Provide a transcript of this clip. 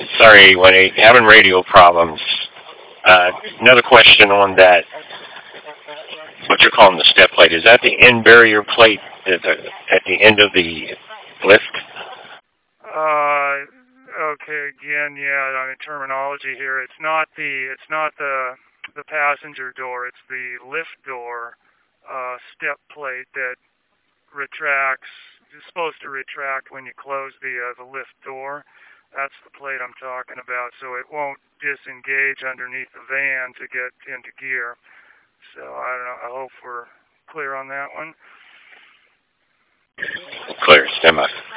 Sorry, Winnie, having radio problems. Another question on that. What you're calling the step plate? Is that the end barrier plate at the end of the lift? Okay, again, yeah, I mean terminology here. It's not the passenger door. It's the lift door step plate that retracts. It's supposed to retract when you close the lift door. That's the plate I'm talking about. So it won't disengage underneath the van to get into gear. So I don't know. I hope we're clear on that one. Clear. Stand by.